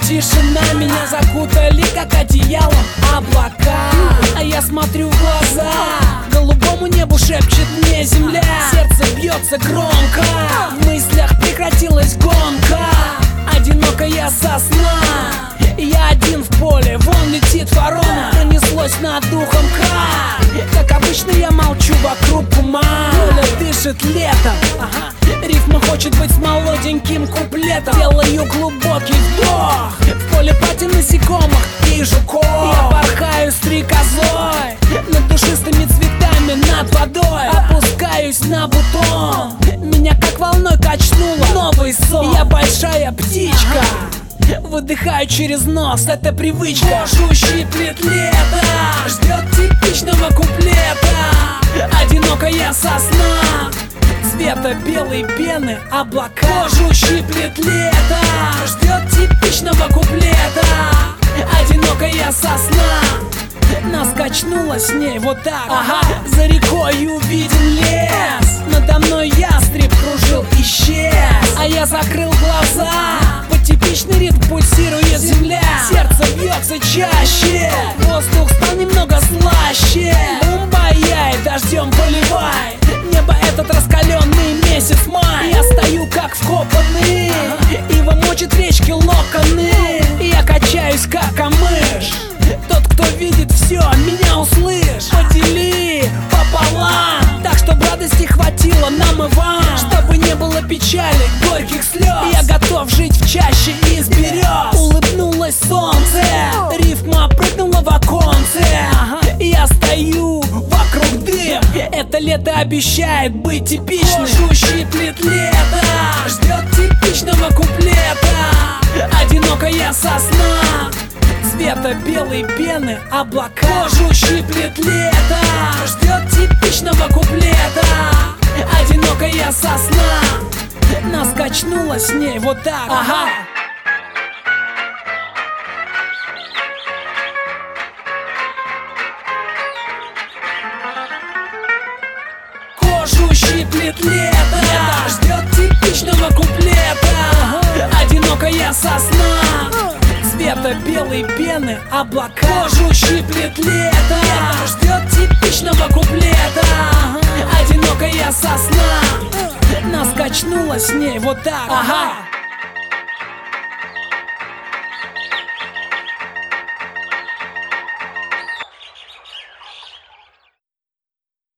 Тишина, меня закутали как одеялом облака. А я смотрю в глаза, голубому небу шепчет мне земля. Сердце бьется громко, в мыслях прекратилась гонка. Одиноко я сосна, я один в поле, вон летит ворона. Пронеслось над духом как обычно я молчу, вокруг ума. Поле дышит летом, рифма хочет быть с молоденьким куплетом. Делаю глубокий вдох, в поле пати насекомых и жуков. Я порхаю стрекозой над душистыми цветами, над водой. Опускаюсь на бутон, меня как волной качнуло новый сон. Я большая птичка, выдыхаю через нос, это привычка. Кожу щиплет лето, ждет типичного куплета. Одинокая сосна, цвета белой пены облака. Кожу щиплет лето, ждет типичного куплета. Одинокая сосна, нас качнуло с ней вот так. За рекой увиден лес, надо мной ястреб кружил, исчез. А я закрыл глаза, под типичный ритм пульсирует земля. Сердце бьется чаще, воздух стал немного слаще. Бумбай-яй, дождем поливай, небо этот раскаленный месяц май. Я стою как вкопанный, ива мочит речки локоны. Я качаюсь как камыш, тот, кто видит все, меня услышь. Подели пополам, так чтоб радости хватило нам и вам. Чтобы не было печали, горьких слез, я готов жить в чаще из берез. Улыбнулось солнце, рифма прыгнула в оконце. Я стою, вокруг дым, это лето обещает быть типичным. Кожу щиплет лето, ждет типичного куплета. Одинокая сосна, цвета белой пены облака. Кожу щиплет лето, ждет типичного куплета. Одинокая сосна, нас качнуло с ней вот так. Кожу щиплет лето, ждет типичного куплета. Одинокая сосна, цвета белой пены облака. Кожу щиплет лето, ждет типичного куплета. Одинокая сосна, нас качнуло с ней вот так.